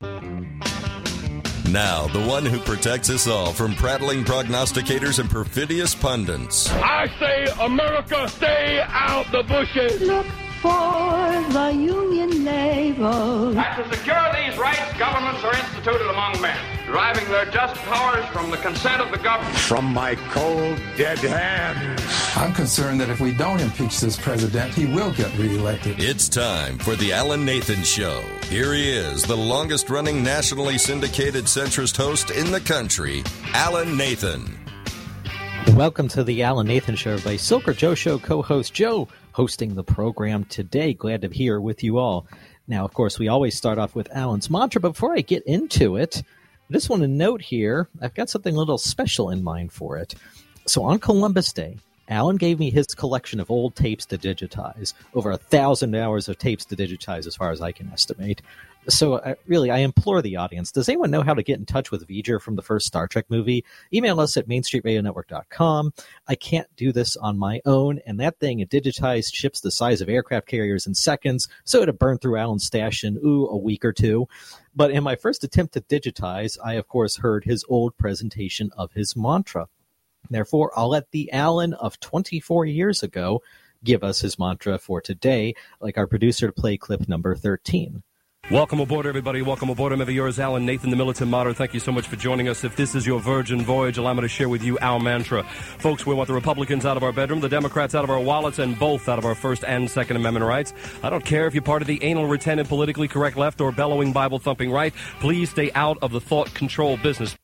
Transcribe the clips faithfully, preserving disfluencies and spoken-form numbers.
Now, the one who protects us all from prattling prognosticators and perfidious pundits. I say, America, stay out the bushes. Look for the Union label. And to secure these rights, governments are instituted among men, deriving their just powers from the consent of the government. From my cold, dead hands. I'm concerned that if we don't impeach this president, he will get reelected. It's time for the Alan Nathan Show. Here he is, the longest-running nationally syndicated centrist host in the country, Alan Nathan. Welcome to the Alan Nathan Show by Silker Joe Show co-host Joe, hosting the program today. Glad to be here with you all. Now, of course, we always start off with Alan's mantra. Before I get into it, I just want to note here, I've got something a little special in mind for it. So on Columbus Day, Alan gave me his collection of old tapes to digitize, over a thousand hours of tapes to digitize as far as I can estimate. So uh, really, I implore the audience, does anyone know how to get in touch with V'ger from the first Star Trek movie? Email us at main street radio network dot com. I can't do this on my own, and that thing, it digitized ships the size of aircraft carriers in seconds, so it'd burn through Alan's stash in, ooh, a week or two. But in my first attempt to digitize, I, of course, heard his old presentation of his mantra. Therefore, I'll let the Alan of twenty-four years ago give us his mantra for today, like our producer to play clip number thirteen. Welcome aboard, everybody. Welcome aboard. I'm ever yours, Alan Nathan, the Militant Martyr. Thank you so much for joining us. If this is your virgin voyage, allow me to share with you our mantra. Folks, we want the Republicans out of our bedroom, the Democrats out of our wallets, and both out of our First and Second Amendment rights. I don't care if you're part of the anal retentive, politically correct left or bellowing, Bible-thumping right. Please stay out of the thought control business.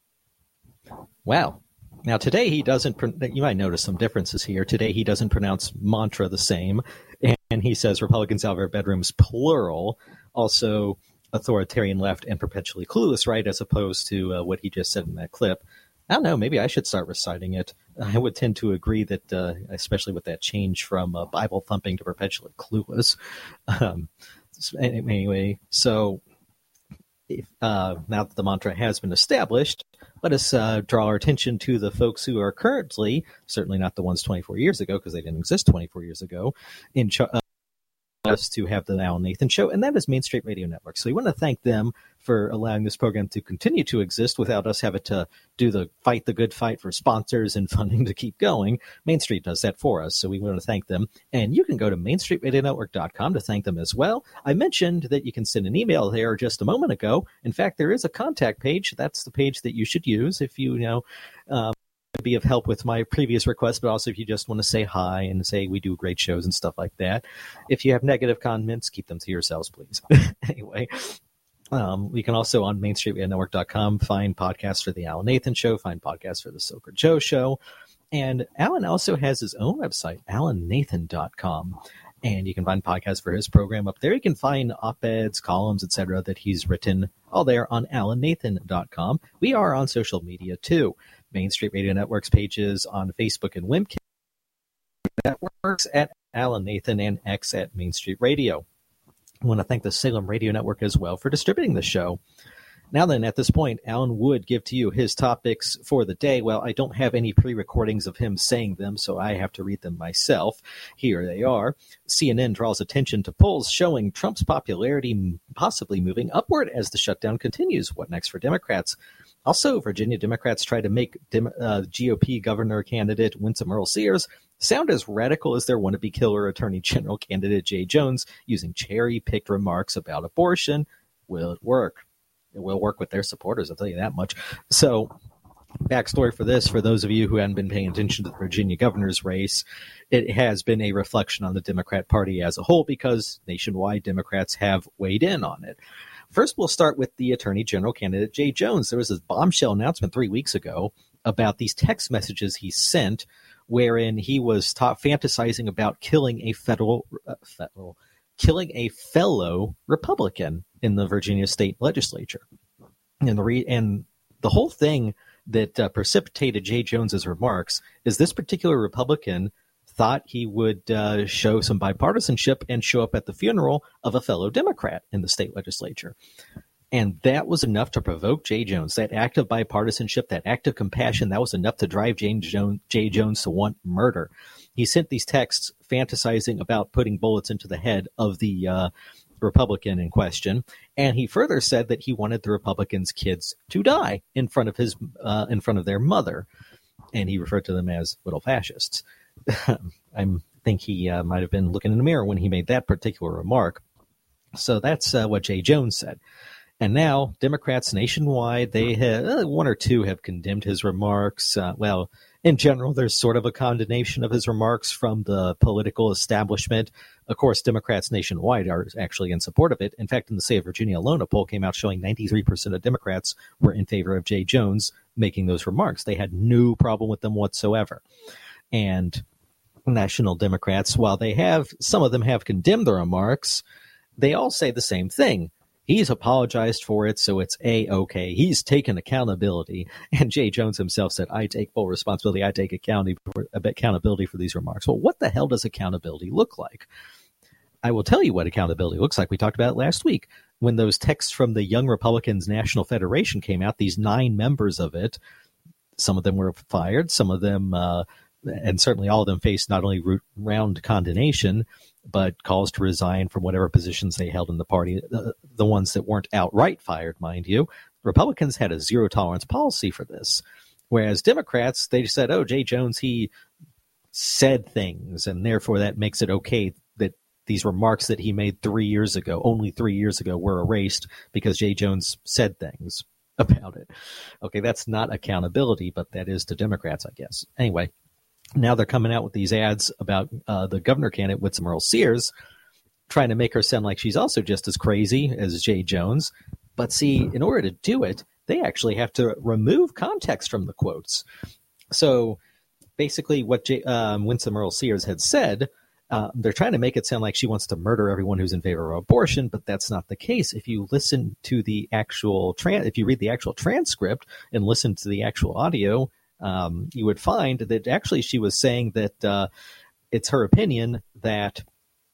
Wow. Now, today he doesn't, you might notice some differences here. Today he doesn't pronounce mantra the same, and he says Republicans out of our bedrooms, plural. Also, authoritarian left and perpetually clueless right, as opposed to uh, what he just said in that clip. I don't know, maybe I should start reciting it. I would tend to agree that, uh, especially with that change from uh, Bible thumping to perpetually clueless. Um, anyway, so if, uh, now that the mantra has been established, let us uh, draw our attention to the folks who are currently, certainly not the ones twenty-four years ago, because they didn't exist twenty-four years ago, in charge. Uh, us to have the Alan Nathan Show, and that is Main Street Radio Network. So we want to thank them for allowing this program to continue to exist without us having to do the fight the good fight for sponsors and funding to keep going. Main Street does that for us, so we want to thank them. And you can go to main street radio network dot com to thank them as well. I mentioned that you can send an email there just a moment ago. In fact, there is a contact page. That's the page that you should use if you, you know, um, be of help with my previous request, but also if you just want to say hi and say we do great shows and stuff like that. If you have negative comments, keep them to yourselves, please. Anyway, um, we can also on main street radio network dot com find podcasts for the Alan Nathan Show, find podcasts for the Silker Joe Show. And Alan also has his own website, alan nathan dot com. And you can find podcasts for his program up there. You can find op-eds, columns, et cetera that he's written all there on alan nathan dot com. We are on social media, too. Main Street Radio Network's pages on Facebook and Wimkin Networks at Alan Nathan and X at Main Street Radio. I want to thank the Salem Radio Network as well for distributing the show. Now then, at this point, Alan would give to you his topics for the day. Well, I don't have any pre-recordings of him saying them, so I have to read them myself. Here they are. C N N draws attention to polls showing Trump's popularity possibly moving upward as the shutdown continues. What next for Democrats? Also, Virginia Democrats try to make Dem- uh, G O P governor candidate Winsome Earl Sears sound as radical as their wannabe killer attorney general candidate Jay Jones, using cherry-picked remarks about abortion. Will it work? It will work with their supporters, I'll tell you that much. So, backstory for this, for those of you who hadn't been paying attention to the Virginia governor's race, it has been a reflection on the Democrat Party as a whole because nationwide Democrats have weighed in on it. First, we'll start with the Attorney General candidate, Jay Jones. There was this bombshell announcement three weeks ago about these text messages he sent wherein he was ta- fantasizing about killing a federal, uh, federal, killing a fellow Republican in the Virginia state legislature. And the, re- and the whole thing that uh, precipitated Jay Jones's remarks is this particular Republican thought he would uh, show some bipartisanship and show up at the funeral of a fellow Democrat in the state legislature. And that was enough to provoke Jay Jones. That act of bipartisanship, that act of compassion, that was enough to drive Jay Jones, Jay Jones to want murder. He sent these texts fantasizing about putting bullets into the head of the uh, Republican in question, and he further said that he wanted the Republicans' kids to die in front of his uh, in front of their mother, and he referred to them as little fascists. I think he uh, might have been looking in the mirror when he made that particular remark. So that's uh, what Jay Jones said. And now Democrats nationwide, they have, uh, one or two have condemned his remarks. Uh, well, in general, there's sort of a condemnation of his remarks from the political establishment. Of course, Democrats nationwide are actually in support of it. In fact, in the state of Virginia alone, a poll came out showing ninety-three percent of Democrats were in favor of Jay Jones making those remarks. They had no problem with them whatsoever. And national Democrats, while they have, some of them have condemned the remarks, they all say the same thing. He's apologized for it, so it's A-okay. He's taken accountability. And Jay Jones himself said, I take full responsibility. I take accountability for these remarks. Well, what the hell does accountability look like? I will tell you what accountability looks like. We talked about it last week. When those texts from the Young Republicans National Federation came out, these nine members of it, some of them were fired, some of them, uh, and certainly all of them faced not only round condemnation, but calls to resign from whatever positions they held in the party, the, the ones that weren't outright fired, mind you. Republicans had a zero-tolerance policy for this, whereas Democrats, they said, oh, Jay Jones, he said things, and therefore that makes it okay that these remarks that he made three years ago, only three years ago, were erased because Jay Jones said things about it. Okay, that's not accountability, but that is to Democrats, I guess. Anyway. Now they're coming out with these ads about uh, the governor candidate, Winsome Earle-Sears, trying to make her sound like she's also just as crazy as Jay Jones. But see, in order to do it, they actually have to remove context from the quotes. So basically what J- um, Winsome Earle-Sears had said, uh, they're trying to make it sound like she wants to murder everyone who's in favor of abortion, but that's not the case. If you listen to the actual, tra- if you read the actual transcript and listen to the actual audio, Um, you would find that actually she was saying that uh, it's her opinion that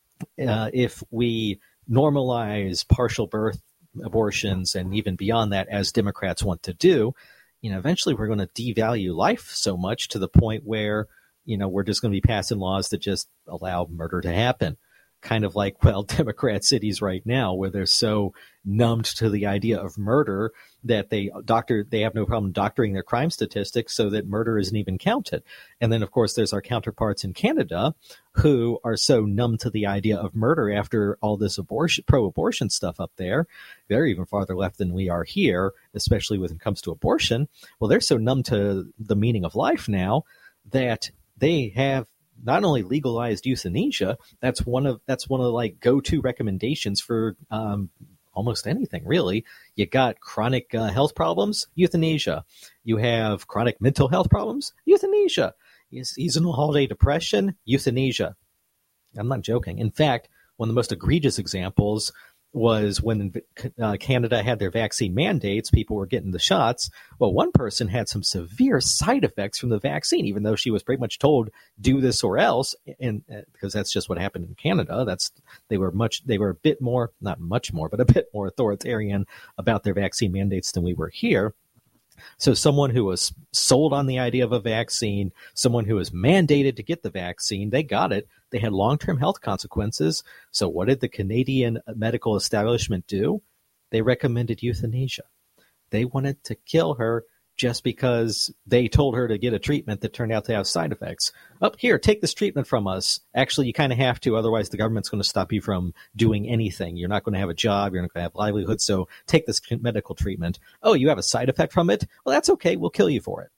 uh, if we normalize partial birth abortions and even beyond that, as Democrats want to do, you know, eventually we're going to devalue life so much to the point where, you know, we're just going to be passing laws that just allow murder to happen. Kind of like, well, Democrat cities right now, where they're so numbed to the idea of murder that they doctor they have no problem doctoring their crime statistics so that murder isn't even counted. And then, of course, there's our counterparts in Canada who are so numb to the idea of murder after all this abortion, pro-abortion stuff up there. They're even farther left than we are here, especially when it comes to abortion. Well, they're so numb to the meaning of life now that they have not only legalized euthanasia, that's one of that's one of the like go-to recommendations for um, almost anything, really. You got chronic uh, health problems, euthanasia. You have chronic mental health problems, euthanasia. Seasonal holiday depression, euthanasia. I'm not joking. In fact, one of the most egregious examples was when uh, Canada had their vaccine mandates, people were getting the shots. Well, one person had some severe side effects from the vaccine, even though she was pretty much told, do this or else. And uh, because that's just what happened in Canada. That's, they were much, they were a bit more, not much more, but a bit more authoritarian about their vaccine mandates than we were here. So someone who was sold on the idea of a vaccine, someone who was mandated to get the vaccine, they got it. They had long-term health consequences. So what did the Canadian medical establishment do? They recommended euthanasia. They wanted to kill her just because they told her to get a treatment that turned out to have side effects. Up oh, here, take this treatment from us. Actually, you kind of have to, otherwise the government's going to stop you from doing anything. You're not going to have a job. You're not going to have livelihood. So take this medical treatment. Oh, you have a side effect from it? Well, that's okay. We'll kill you for it.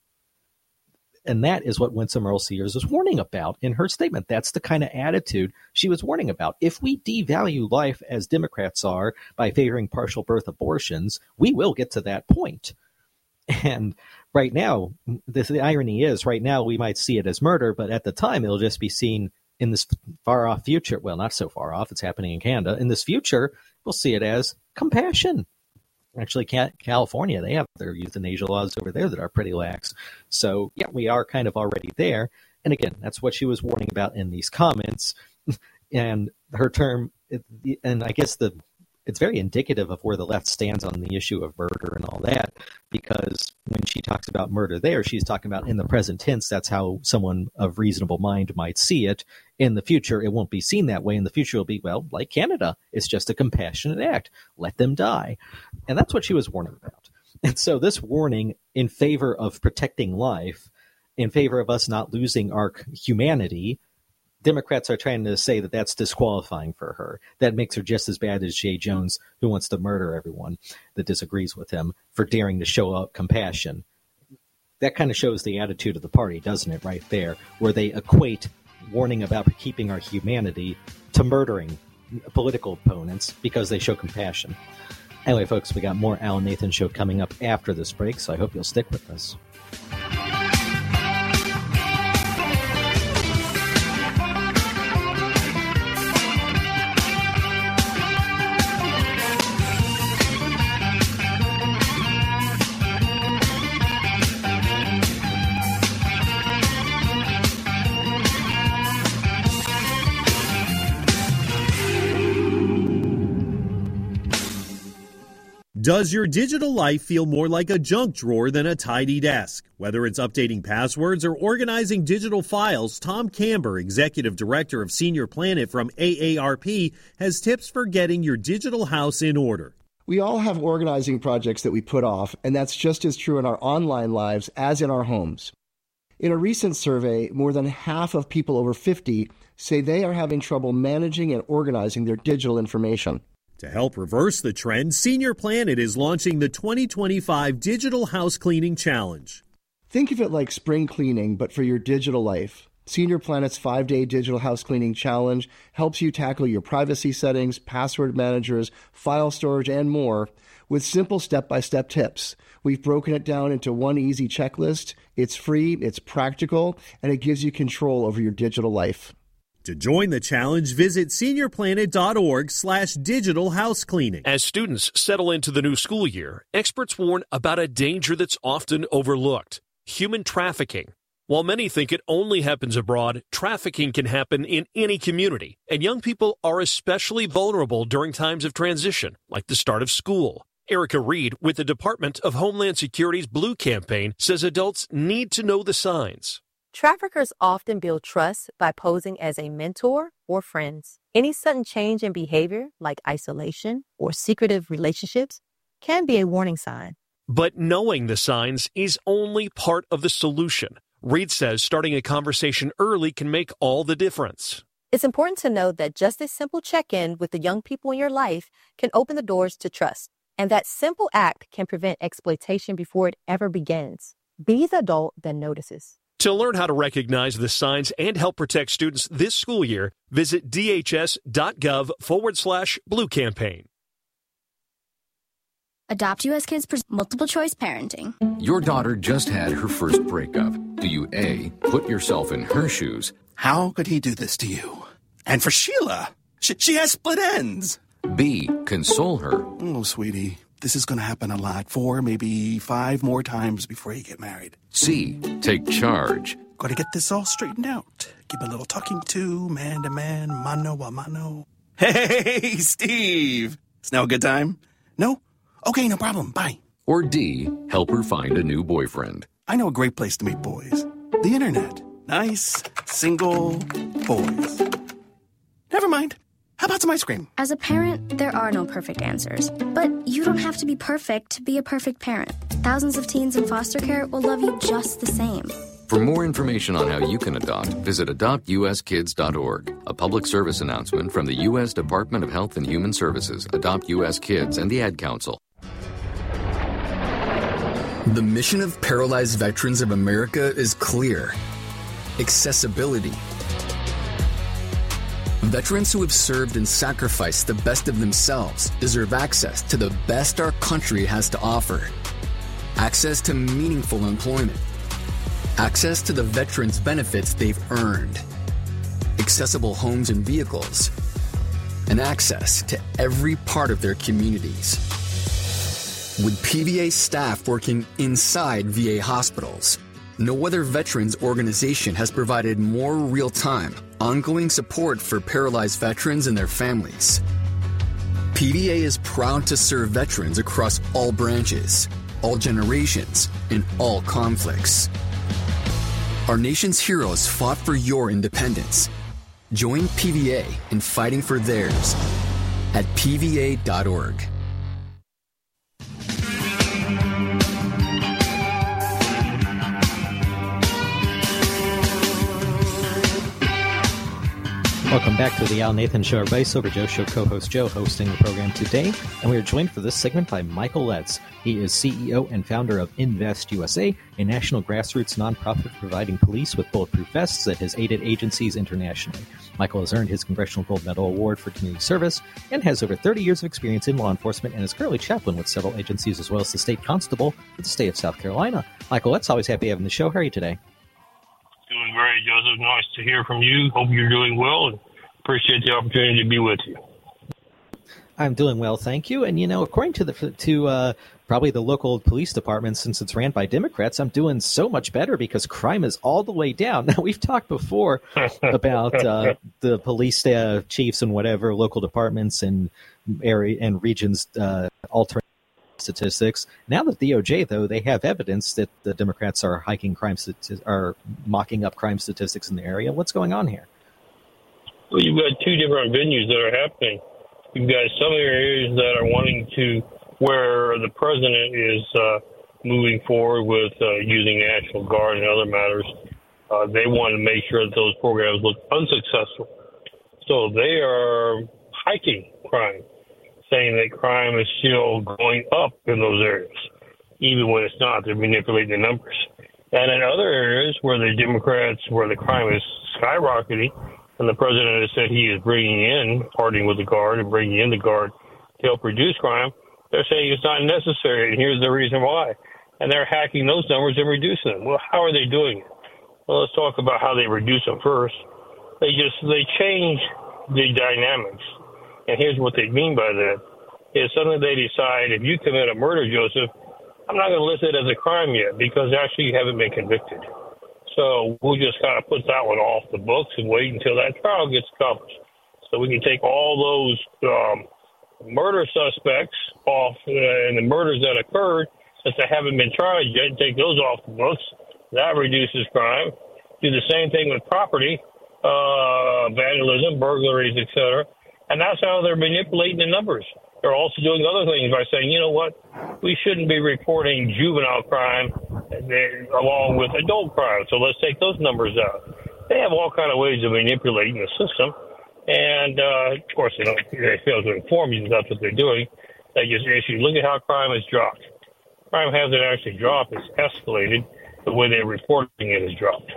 And that is what Winsome Earle-Sears was warning about in her statement. That's the kind of attitude she was warning about. If we devalue life as Democrats are by favoring partial birth abortions, we will get to that point. And right now, the, the irony is, right now we might see it as murder, but at the time it'll just be seen in this far-off future. Well, not so far off. It's happening in Canada. In this future, we'll see it as compassion. Actually, California, they have their euthanasia laws over there that are pretty lax. So, yeah, we are kind of already there. And again, that's what she was warning about in these comments. And her term, and I guess the it's very indicative of where the left stands on the issue of murder and all that, because when she talks about murder there, she's talking about in the present tense. That's how someone of reasonable mind might see it. In the future, it won't be seen that way. In the future, it'll be, well, like Canada. It's just a compassionate act. Let them die. And that's what she was warning about. And so this warning in favor of protecting life, in favor of us not losing our humanity, Democrats are trying to say that that's disqualifying for her. That makes her just as bad as Jay Jones, who wants to murder everyone that disagrees with him for daring to show out compassion. That kind of shows the attitude of the party, doesn't it, right there, where they equate warning about keeping our humanity to murdering political opponents because they show compassion. Anyway, folks, we got more Alan Nathan Show coming up after this break, so I hope you'll stick with us. Does your digital life feel more like a junk drawer than a tidy desk? Whether it's updating passwords or organizing digital files, Tom Camber, Executive Director of Senior Planet from A A R P, has tips for getting your digital house in order. We all have organizing projects that we put off, and that's just as true in our online lives as in our homes. In a recent survey, more than half of people over fifty say they are having trouble managing and organizing their digital information. To help reverse the trend, Senior Planet is launching the twenty twenty-five Digital House Cleaning Challenge. Think of it like spring cleaning, but for your digital life. Senior Planet's five-day Digital House Cleaning Challenge helps you tackle your privacy settings, password managers, file storage, and more with simple step-by-step tips. We've broken it down into one easy checklist. It's free, it's practical, and it gives you control over your digital life. To join the challenge, visit seniorplanet.org slash digital house cleaning. As students settle into the new school year, experts warn about a danger that's often overlooked: human trafficking. While many think it only happens abroad, trafficking can happen in any community, and young people are especially vulnerable during times of transition, like the start of school. Erica Reed with the Department of Homeland Security's Blue Campaign says adults need to know the signs. Traffickers often build trust by posing as a mentor or friends. Any sudden change in behavior, like isolation or secretive relationships, can be a warning sign. But knowing the signs is only part of the solution. Reed says starting a conversation early can make all the difference. It's important to know that just a simple check-in with the young people in your life can open the doors to trust. And that simple act can prevent exploitation before it ever begins. Be the adult that notices. To learn how to recognize the signs and help protect students this school year, visit dhs.gov forward slash blue campaign. Adopt U S Kids presents multiple choice parenting. Your daughter just had her first breakup. Do you A, put yourself in her shoes? How could he do this to you? And for Sheila, she, she has split ends. B, console her. Oh, sweetie, this is going to happen a lot. Four, maybe five more times before you get married. C, take charge. Got to get this all straightened out. Give a little talking to, man to man, mano a mano. Hey, Steve. Is now a good time? No? Okay, no problem. Bye. Or D, help her find a new boyfriend. I know a great place to meet boys. The internet. Nice, single boys. Never mind. How about some ice cream? As a parent, there are no perfect answers. But you don't have to be perfect to be a perfect parent. Thousands of teens in foster care will love you just the same. For more information on how you can adopt, visit adopt u s kids dot org. A public service announcement from the U S Department of Health and Human Services, Adopt U S Kids, and the Ad Council. The mission of Paralyzed Veterans of America is clear: accessibility. Veterans who have served and sacrificed the best of themselves deserve access to the best our country has to offer. Access to meaningful employment. Access to the veterans' benefits they've earned. Accessible homes and vehicles. And access to every part of their communities. With P V A staff working inside V A hospitals, no other veterans organization has provided more real-time, ongoing support for paralyzed veterans and their families. P V A is proud to serve veterans across all branches, all generations, and all conflicts. Our nation's heroes fought for your independence. Join P V A in fighting for theirs at P V A dot org. Welcome back to the Al Nathan Show. Everybody, Sober Joe Show co-host Joe hosting the program today, and we are joined for this segment by Michael Letts. He is C E O and founder of Invest U S A, a national grassroots nonprofit providing police with bulletproof vests that has aided agencies internationally. Michael has earned his Congressional Gold Medal Award for community service and has over thirty years of experience in law enforcement and is currently chaplain with several agencies as well as the state constable for the state of South Carolina. Michael Letts, always happy having the show. How are you today? Doing great, Joseph. Nice to hear from you. Hope you're doing well and appreciate the opportunity to be with you. I'm doing well, thank you. And, you know, according to the to uh, probably the local police department, since it's ran by Democrats, I'm doing so much better because crime is all the way down. Now, we've talked before about uh, the police uh, chiefs and whatever, local departments and area and regions uh, altering statistics. Now that the D O J, though, they have evidence that the Democrats are hiking crime, are mocking up crime statistics in the area. What's going on here? Well, you've got two different venues that are happening. You've got some areas that are wanting to, where the president is uh, moving forward with uh, using National Guard and other matters. Uh, they want to make sure that those programs look unsuccessful. So they are hiking crime, saying that crime is still going up in those areas. Even when it's not, they're manipulating the numbers. And in other areas where the Democrats, where the crime is skyrocketing, and the president has said he is bringing in, parting with the Guard and bringing in the Guard to help reduce crime, they're saying it's not necessary, and here's the reason why. And they're hacking those numbers and reducing them. Well, how are they doing it? Well, let's talk about how they reduce them first. They just, they change the dynamics. And here's what they mean by that. Is suddenly they decide, if you commit a murder, Joseph, I'm not going to list it as a crime yet because actually you haven't been convicted. So we'll just kind of put that one off the books and wait until that trial gets accomplished. So we can take all those um, murder suspects off uh, and the murders that occurred since they haven't been tried yet, take those off the books. That reduces crime. Do the same thing with property, uh, vandalism, burglaries, et cetera. And that's how they're manipulating the numbers. They're also doing other things by saying, you know what, we shouldn't be reporting juvenile crime along with adult crime, so let's take those numbers out. They have all kind of ways of manipulating the system, and uh, of course they don't they fail to inform you that that's what they're doing. They just issue, look at how crime has dropped. Crime hasn't actually dropped, it's escalated. The way they're reporting it has dropped.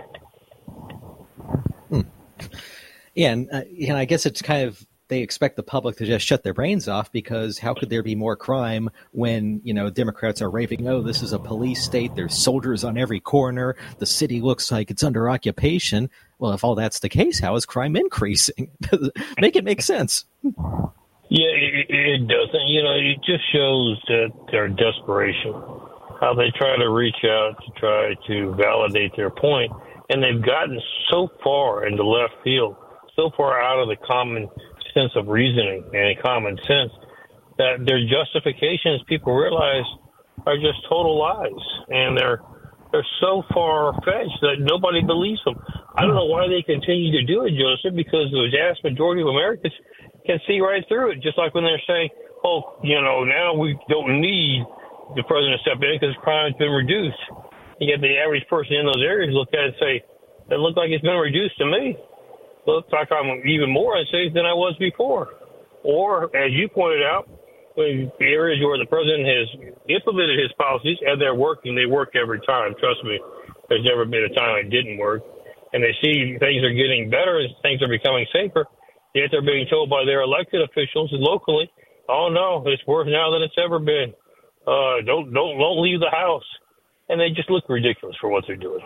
Hmm. Yeah, and, uh, and I guess it's kind of, they expect the public to just shut their brains off because how could there be more crime when, you know, Democrats are raving, oh, this is a police state, there's soldiers on every corner, the city looks like it's under occupation. Well, if all that's the case, how is crime increasing? Make it make sense. Yeah, it, it doesn't. You know, it just shows that their desperation, how they try to reach out to try to validate their point, and they've gotten so far into left field, so far out of the common sense of reasoning and common sense that their justifications, people realize, are just total lies, and they're they're so far-fetched that nobody believes them. I don't know why they continue to do it, Joseph, because the vast majority of Americans can see right through it, just like when they're saying, oh, you know, now we don't need the president to step in because crime has been reduced. And yet the average person in those areas look at it and say, it looks like it's been reduced to me. Looks like I'm even more unsafe than I was before. Or, as you pointed out, in the areas where the president has implemented his policies, and they're working, they work every time. Trust me, there's never been a time it didn't work. And they see things are getting better and things are becoming safer, yet they're being told by their elected officials locally, oh, no, it's worse now than it's ever been. Uh, don't, don't, don't leave the house. And they just look ridiculous for what they're doing.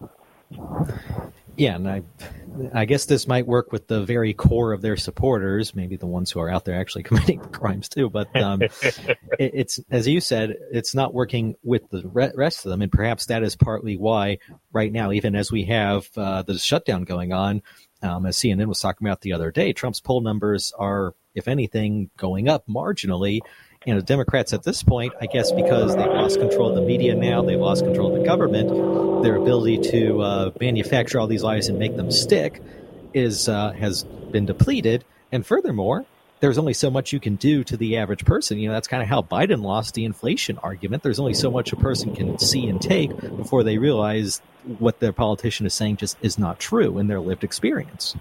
Yeah, and I, I guess this might work with the very core of their supporters, maybe the ones who are out there actually committing crimes too. But um, it, it's, as you said, it's not working with the rest of them, and perhaps that is partly why right now, even as we have uh, the shutdown going on, Um, as C N N was talking about the other day, Trump's poll numbers are, if anything, going up marginally. You know, Democrats at this point, I guess because they've lost control of the media now, they've lost control of the government, their ability to uh, manufacture all these lies and make them stick is uh, has been depleted. And furthermore, there's only so much you can do to the average person. You know, that's kind of how Biden lost the inflation argument. There's only so much a person can see and take before they realize what their politician is saying just is not true in their lived experience.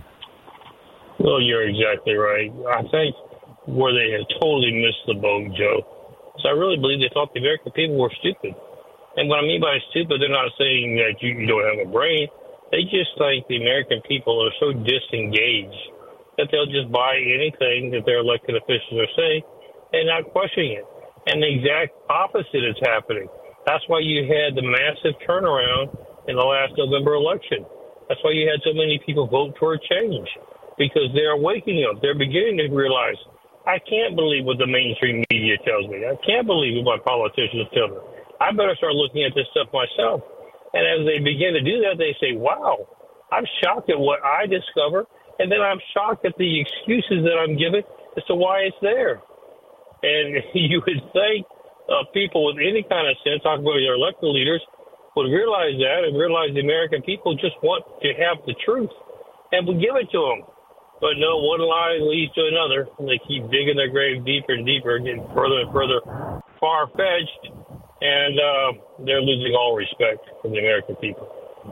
Well, you're exactly right. I think where they had totally missed the boat, Joe. So I really believe they thought the American people were stupid. And what I mean by stupid, they're not saying that you, you don't have a brain. They just think the American people are so disengaged that they'll just buy anything that their elected officials are saying and not questioning it. And the exact opposite is happening. That's why you had the massive turnaround in the last November election. That's why you had so many people vote for a change, because they're waking up. They're beginning to realize, I can't believe what the mainstream media tells me. I can't believe what my politicians tell me. I better start looking at this stuff myself. And as they begin to do that, they say, wow, I'm shocked at what I discover. And then I'm shocked at the excuses that I'm given as to why it's there. And you would think uh, people with any kind of sense, talking about their elected leaders, would realize that and realize the American people just want to have the truth and would give it to them. But no, one lie leads to another, and they keep digging their grave deeper and deeper, getting further and further far-fetched, and uh, they're losing all respect from the American people.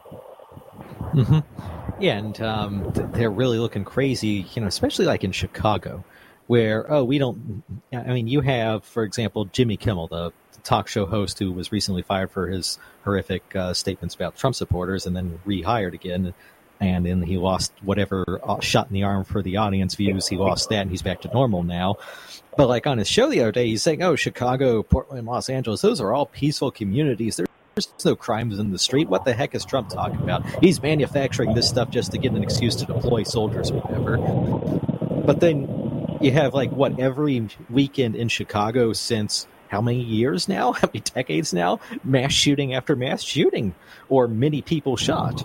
Mm-hmm. Yeah, and um, they're really looking crazy, you know, especially like in Chicago, where, oh, we don't, I mean, you have, for example, Jimmy Kimmel, the talk show host who was recently fired for his horrific uh, statements about Trump supporters and then rehired again. And then he lost whatever shot in the arm for the audience views. He lost that, and he's back to normal now. But like on his show the other day, he's saying, oh, Chicago, Portland, Los Angeles, those are all peaceful communities. There's no crimes in the street. What the heck is Trump talking about? He's manufacturing this stuff just to get an excuse to deploy soldiers or whatever. But then you have, like, what, every weekend in Chicago since how many years now? How many decades now? Mass shooting after mass shooting, or many people shot.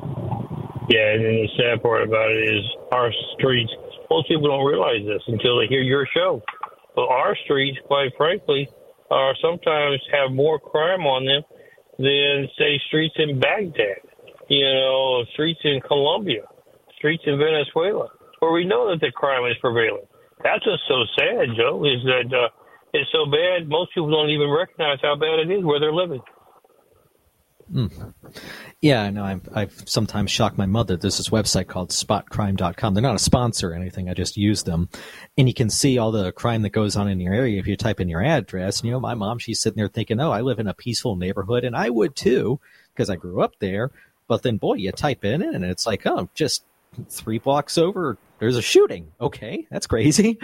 Yeah, and then the sad part about it is our streets, most people don't realize this until they hear your show. But our streets, quite frankly, are sometimes have more crime on them than, say, streets in Baghdad, you know, streets in Colombia, streets in Venezuela, where we know that the crime is prevailing. That's what's so sad, Joe, is that uh, it's so bad, most people don't even recognize how bad it is where they're living. Mm. Yeah, I know. I've, I've sometimes shocked my mother. There's this website called spot crime dot com. They're not a sponsor or anything. I just use them. And you can see all the crime that goes on in your area if you type in your address. And, you know, my mom, she's sitting there thinking, oh, I live in a peaceful neighborhood. And I would, too, because I grew up there. But then, boy, you type in it, and it's like, oh, just three blocks over, there's a shooting. Okay, that's crazy.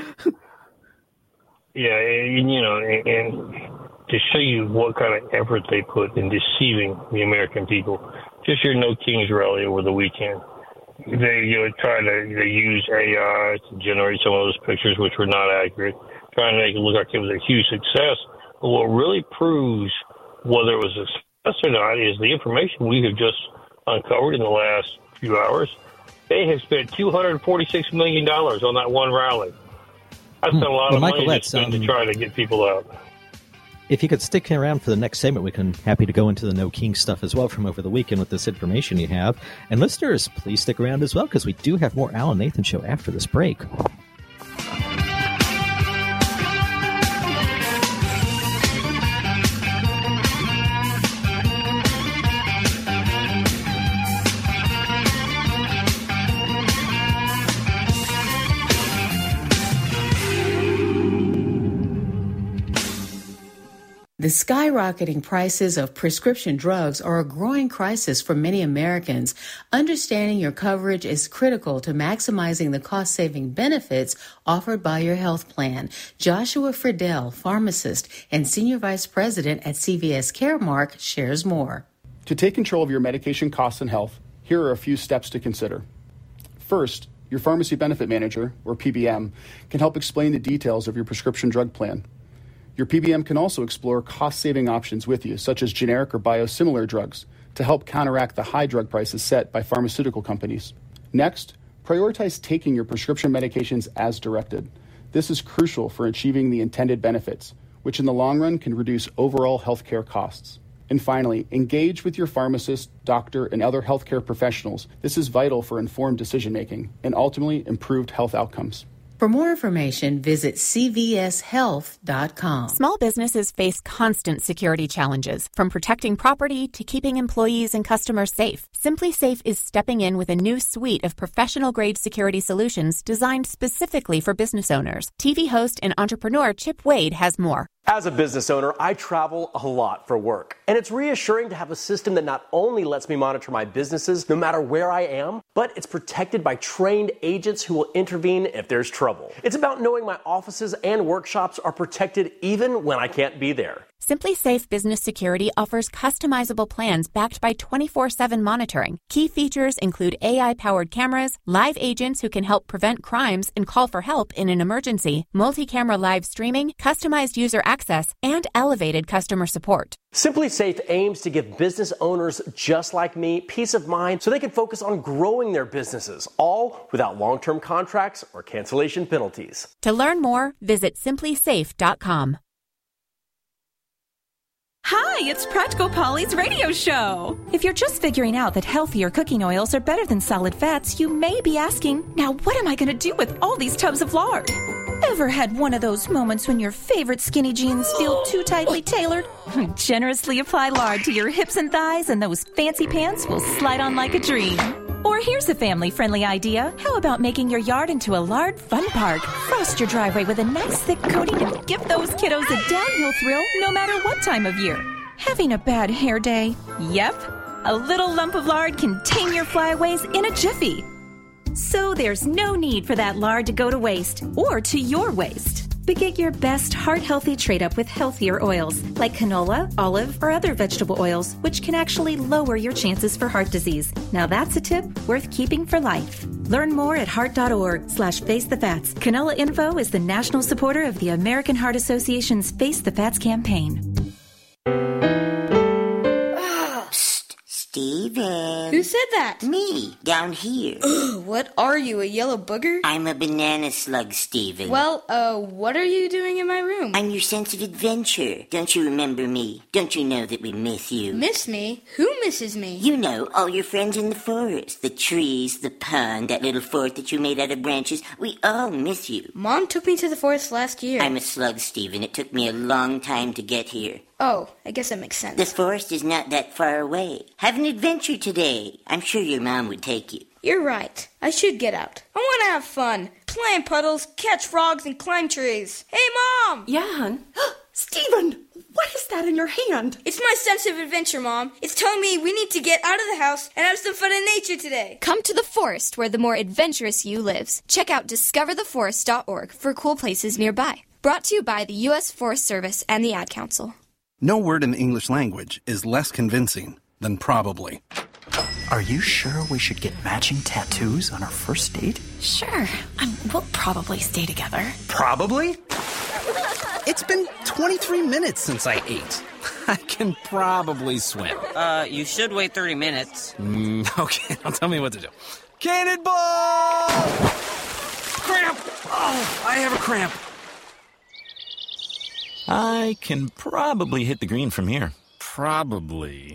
Yeah, and, you know, and, and to show you what kind of effort they put in deceiving the American people, just your No Kings rally over the weekend. They you know, try to they use A I to generate some of those pictures, which were not accurate, trying to make it look like it was a huge success. But what really proves whether it was a success or not is the information we have just uncovered in the last few hours. They have spent two hundred forty-six million dollars on that one rally. That's hmm. a lot well, of Michael, money to spend um, to try to get people out. If you could stick around for the next segment, we can happy to go into the No King stuff as well from over the weekend with this information you have. And listeners, please stick around as well, because we do have more Alan Nathan Show after this break. The skyrocketing prices of prescription drugs are a growing crisis for many Americans. Understanding your coverage is critical to maximizing the cost-saving benefits offered by your health plan. Joshua Friedel, pharmacist and senior vice president at C V S Caremark, shares more. To take control of your medication costs and health, here are a few steps to consider. First, your pharmacy benefit manager, or P B M, can help explain the details of your prescription drug plan. Your P B M can also explore cost-saving options with you, such as generic or biosimilar drugs, to help counteract the high drug prices set by pharmaceutical companies. Next, Prioritize taking your prescription medications as directed. This is crucial for achieving the intended benefits, which in the long run can reduce overall healthcare costs. And finally, engage with your pharmacist, doctor, and other healthcare professionals. This is vital for informed decision-making and ultimately improved health outcomes. For more information, visit c v s health dot com. Small businesses face constant security challenges, from protecting property to keeping employees and customers safe. SimpliSafe is stepping in with a new suite of professional-grade security solutions designed specifically for business owners. T V host and entrepreneur Chip Wade has more. As a business owner, I travel a lot for work, and it's reassuring to have a system that not only lets me monitor my businesses no matter where I am, but it's protected by trained agents who will intervene if there's trouble. It's about knowing my offices and workshops are protected even when I can't be there. SimpliSafe Business Security offers customizable plans backed by twenty-four seven monitoring. Key features include A I-powered cameras, live agents who can help prevent crimes and call for help in an emergency, multi-camera live streaming, customized user access, and elevated customer support. SimpliSafe aims to give business owners just like me peace of mind so they can focus on growing their businesses, all without long-term contracts or cancellation penalties. To learn more, visit simply safe dot com. Hi, it's Practical Polly's radio show. If you're just figuring out that healthier cooking oils are better than solid fats, you may be asking, now what am I going to do with all these tubs of lard? Ever had one of those moments when your favorite skinny jeans feel too tightly tailored? Generously apply lard to your hips and thighs and those fancy pants will slide on like a dream. Or here's a family-friendly idea. How about making your yard into a lard fun park? Frost your driveway with a nice thick coating and give those kiddos a downhill thrill no matter what time of year. Having a bad hair day? Yep. A little lump of lard can tame your flyaways in a jiffy. So there's no need for that lard to go to waste or to your waste. But get your best heart-healthy trade-up with healthier oils like canola, olive, or other vegetable oils, which can actually lower your chances for heart disease. Now that's a tip worth keeping for life. Learn more at heart.org slash face the fats. Canola Info is the national supporter of the American Heart Association's Face the Fats campaign. Steven. Who said that? Me, down here. Ugh, what are you, a yellow booger? I'm a banana slug, Steven. Well, uh, what are you doing in my room? I'm your sense of adventure. Don't you remember me? Don't you know that we miss you? Miss me? Who misses me? You know, all your friends in the forest. The trees, the pond, that little fort that you made out of branches. We all miss you. Mom took me to the forest last year. I'm a slug, Steven. It took me a long time to get here. Oh, I guess that makes sense. The forest is not that far away. Have an adventure today. I'm sure your mom would take you. You're right. I should get out. I want to have fun. Play in puddles, catch frogs, and climb trees. Hey, Mom! Yeah, hon? Steven, what is that in your hand? It's my sense of adventure, Mom. It's telling me we need to get out of the house and have some fun in nature today. Come to the forest where the more adventurous you lives. Check out discover the forest dot org for cool places nearby. Brought to you by the U S Forest Service and the Ad Council. No word in the English language is less convincing than probably. Are you sure we should get matching tattoos on our first date? Sure. Um, we'll probably stay together. Probably? It's been twenty-three minutes since I ate. I can probably swim. Uh, you should wait thirty minutes. Mm, okay, now tell me what to do. Cannonball! Cramp! Oh, I have a cramp. I can probably hit the green from here. Probably.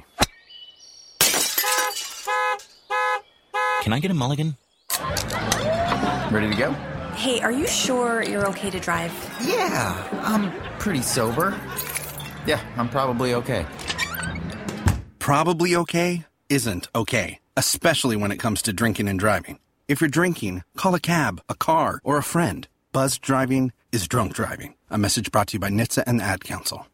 Can I get a mulligan? Ready to go? Hey, are you sure you're okay to drive? Yeah, I'm pretty sober. Yeah, I'm probably okay. Probably okay isn't okay, especially when it comes to drinking and driving. If you're drinking, call a cab, a car, or a friend. Buzzed driving is drunk driving. A message brought to you by N H T S A and the Ad Council.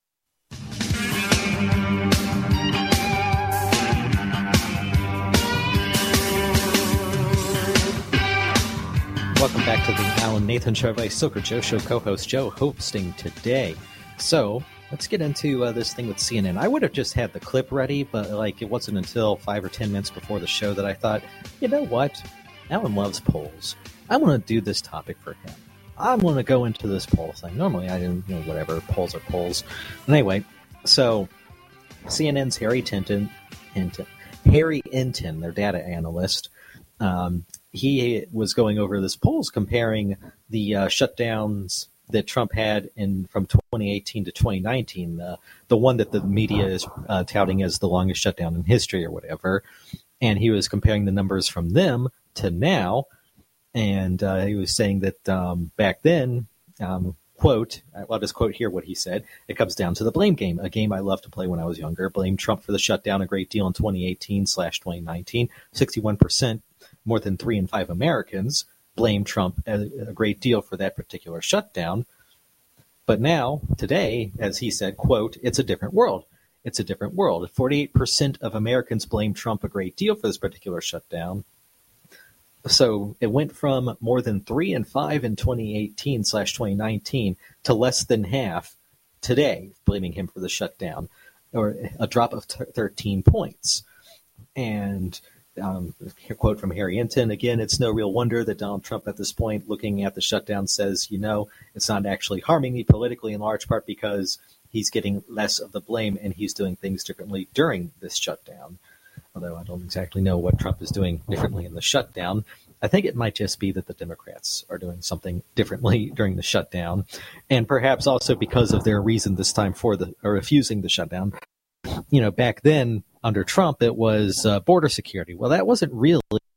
Welcome back to the Alan Nathan Show by Silker Joe Show co-host Joe hosting today. So let's get into uh, this thing with C N N. I would have just had the clip ready, but like it wasn't until five or ten minutes before the show that I thought, you know what? Alan loves polls. I want to do this topic for him. I want to go into this poll thing. Normally I didn't, you know, whatever, polls are polls. But anyway, so C N N's Harry Tinton, Hinton, Harry Inton, their data analyst, um, he was going over this polls comparing the uh, shutdowns that Trump had in from twenty eighteen to twenty nineteen, uh, the one that the media is uh, touting as the longest shutdown in history or whatever. And he was comparing the numbers from them to now. And uh, he was saying that um, back then, um, quote, I'll just quote here what he said. It comes down to the blame game, a game I loved to play when I was younger. Blame Trump for the shutdown a great deal in twenty eighteen slash twenty nineteen. sixty-one percent, more than three in five Americans, blame Trump a, a great deal for that particular shutdown. But now, today, as he said, quote, it's a different world. It's a different world. forty-eight percent of Americans blame Trump a great deal for this particular shutdown. So it went from more than three and five in twenty eighteen slash twenty nineteen to less than half today, blaming him for the shutdown, or a drop of t- thirteen points. And um, a quote from Harry Inton, again, it's no real wonder that Donald Trump at this point, looking at the shutdown, says, you know, it's not actually harming me politically in large part because he's getting less of the blame and he's doing things differently during this shutdown. Although I don't exactly know what Trump is doing differently in the shutdown. I think it might just be that the Democrats are doing something differently during the shutdown, and perhaps also because of their reason this time for the or refusing the shutdown. You know, back then under Trump, it was uh, border security. Well, that wasn't really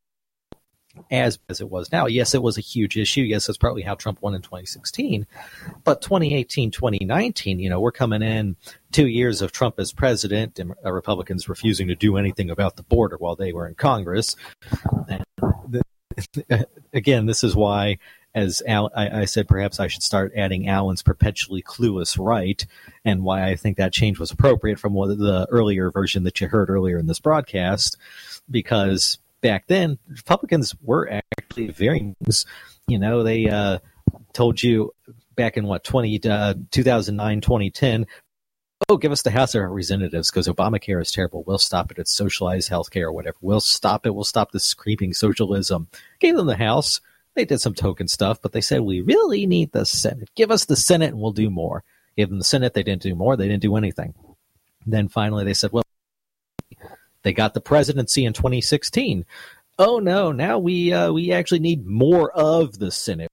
as as it was now. Yes, it was a huge issue. Yes, that's partly how Trump won in twenty sixteen. But twenty eighteen, twenty nineteen, you know, we're coming in two years of Trump as president and uh, Republicans refusing to do anything about the border while they were in Congress. And the, again, this is why, as Al, I, I said, perhaps I should start adding Alan's perpetually clueless right, and why I think that change was appropriate from one of the earlier version that you heard earlier in this broadcast, because back then, Republicans were actually very, you know, they uh, told you back in what, twenty, uh, two thousand nine, twenty ten, oh, give us the House of Representatives because Obamacare is terrible. We'll stop it. It's socialized health care or whatever. We'll stop it. We'll stop this creeping socialism. Gave them the House. They did some token stuff, but they said, we really need the Senate. Give us the Senate and we'll do more. Gave them the Senate. They didn't do more. They didn't do anything. Then finally they said, well, they got the presidency in twenty sixteen. Oh, no, now we uh, we actually need more of the Senate.